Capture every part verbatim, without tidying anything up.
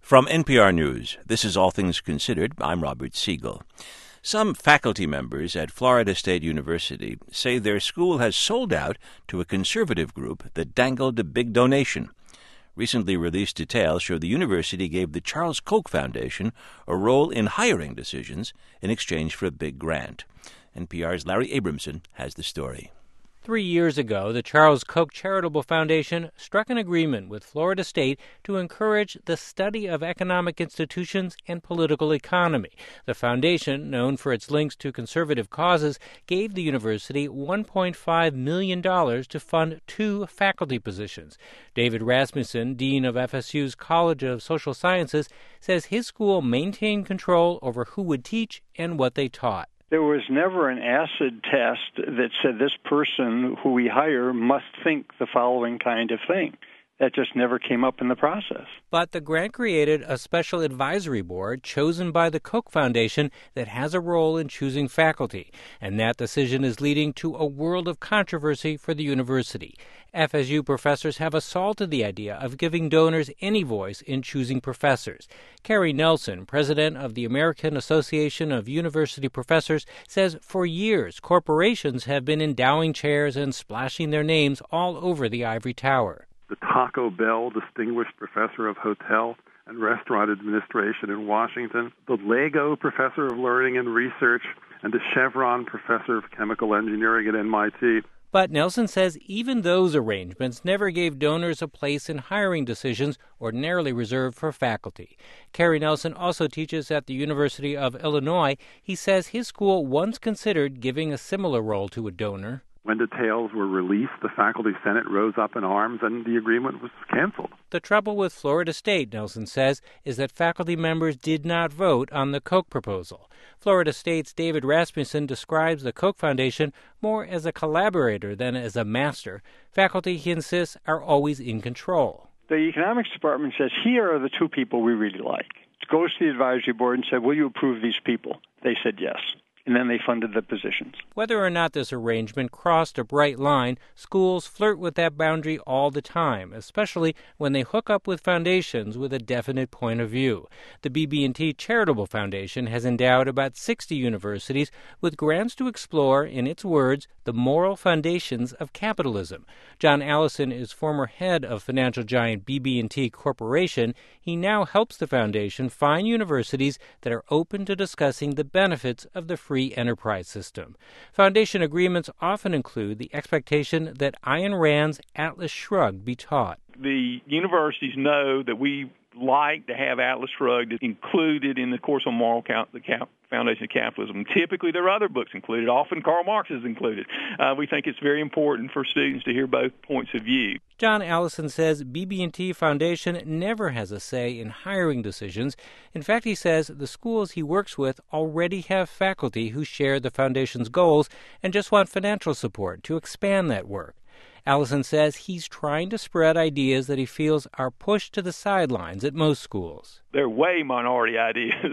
From N P R News, this is All Things Considered. I'm Robert Siegel. Some faculty members at Florida State University say their school has sold out to a conservative group that dangled a big donation. Recently released details show the university gave the Charles Koch Foundation a role in hiring decisions in exchange for a big grant. N P R's Larry Abramson has the story. Three years ago, the Charles Koch Charitable Foundation struck an agreement with Florida State to encourage the study of economic institutions and political economy. The foundation, known for its links to conservative causes, gave the university one point five million dollars to fund two faculty positions. David Rasmussen, dean of F S U's College of Social Sciences, says his school maintained control over who would teach and what they taught. There was never an acid test that said this person who we hire must think the following kind of thing. That just never came up in the process. But the grant created a special advisory board chosen by the Koch Foundation that has a role in choosing faculty, and that decision is leading to a world of controversy for the university. F S U professors have assaulted the idea of giving donors any voice in choosing professors. Carrie Nelson, president of the American Association of University Professors, says for years corporations have been endowing chairs and splashing their names all over the ivory tower. The Taco Bell Distinguished Professor of Hotel and Restaurant Administration in Washington, the Lego Professor of Learning and Research, and the Chevron Professor of Chemical Engineering at N Y T. But Nelson says even those arrangements never gave donors a place in hiring decisions ordinarily reserved for faculty. Carrie Nelson also teaches at the University of Illinois. He says his school once considered giving a similar role to a donor. When details were released, the Faculty Senate rose up in arms and the agreement was canceled. The trouble with Florida State, Nelson says, is that faculty members did not vote on the Koch proposal. Florida State's David Rasmussen describes the Koch Foundation more as a collaborator than as a master. Faculty, he insists, are always in control. The economics department says, here are the two people we really like. It goes to the advisory board and said, will you approve these people? They said yes. And then they funded the positions. Whether or not this arrangement crossed a bright line, schools flirt with that boundary all the time, especially when they hook up with foundations with a definite point of view. The B B and T Charitable Foundation has endowed about sixty universities with grants to explore, in its words, the moral foundations of capitalism. John Allison is former head of financial giant B B and T Corporation. He now helps the foundation find universities that are open to discussing the benefits of the free enterprise system. Foundation agreements often include the expectation that Ayn Rand's Atlas Shrugged be taught. The universities know that we like to have Atlas Shrugged included in the course on moral count, the cap, foundation of capitalism. Typically, there are other books included. Often, Karl Marx is included. Uh, we think it's very important for students to hear both points of view. John Allison says B B and T Foundation never has a say in hiring decisions. In fact, he says the schools he works with already have faculty who share the foundation's goals and just want financial support to expand that work. Allison says he's trying to spread ideas that he feels are pushed to the sidelines at most schools. They're way minority ideas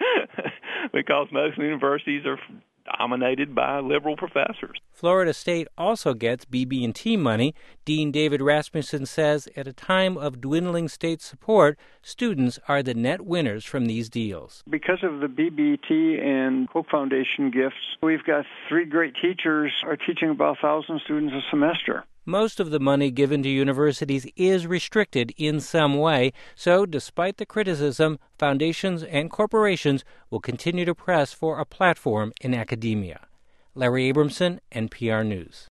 because most universities are dominated by liberal professors. Florida State also gets B B and T money. Dean David Rasmussen says at a time of dwindling state support, students are the net winners from these deals. Because of the B B T and Koch Foundation gifts, we've got three great teachers are teaching about one thousand students a semester. Most of the money given to universities is restricted in some way, so despite the criticism, foundations and corporations will continue to press for a platform in academia. Larry Abramson, N P R News.